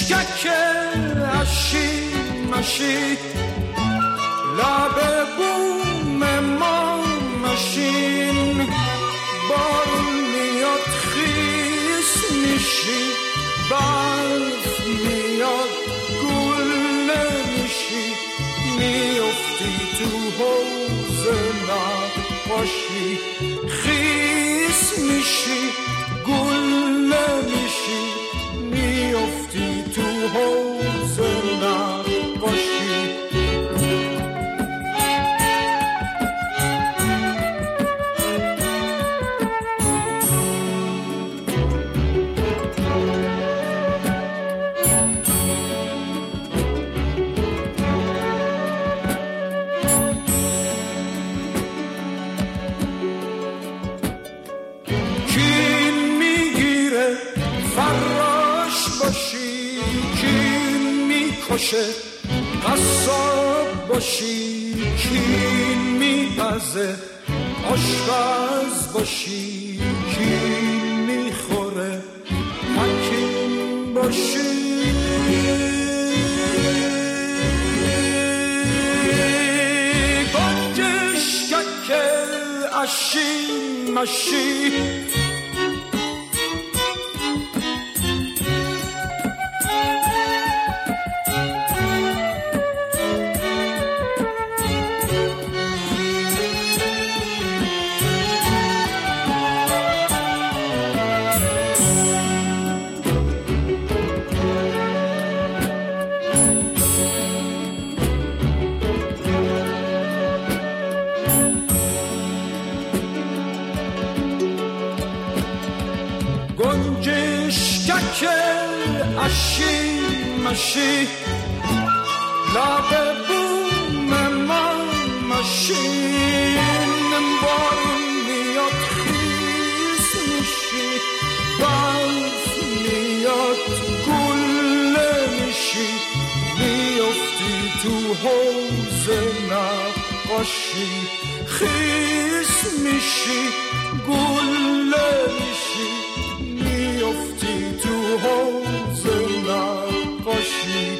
گنجشکک مشی لب بوم ما مشین بارون میاد خیس میشی برف میاد گل نمیشی میافتی تو حوض نقاشی خیس میشی گل نمیشی میافتی تو حوض نقاشی قصاب باشی کین میپزه آشپز باشی کین میخوره حکیم باشی گنجشکک اشی مشی گنجشکک اشی مشی لب بوم ما مشین بارون میاد خیس میشی برف میاد گل میشی میافتی تو حوض نقاشی خیس میشی گل میشی میافتی تو حوض نقاشی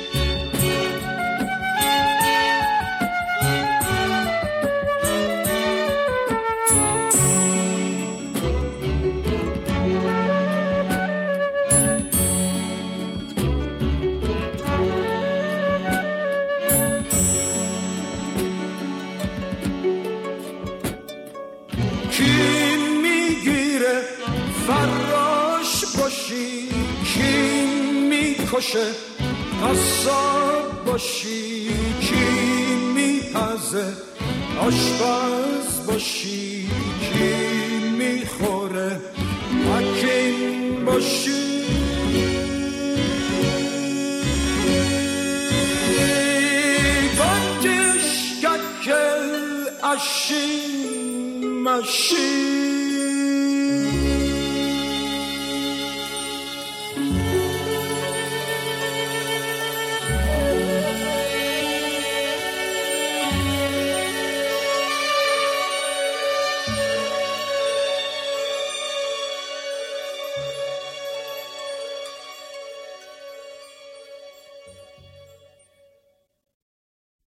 کین میگیره فراش باشی کین میکشه قصاب باشی کین میپزه آشپز باشی کین میخوره حکیم باشی گنجشکک اشی مشی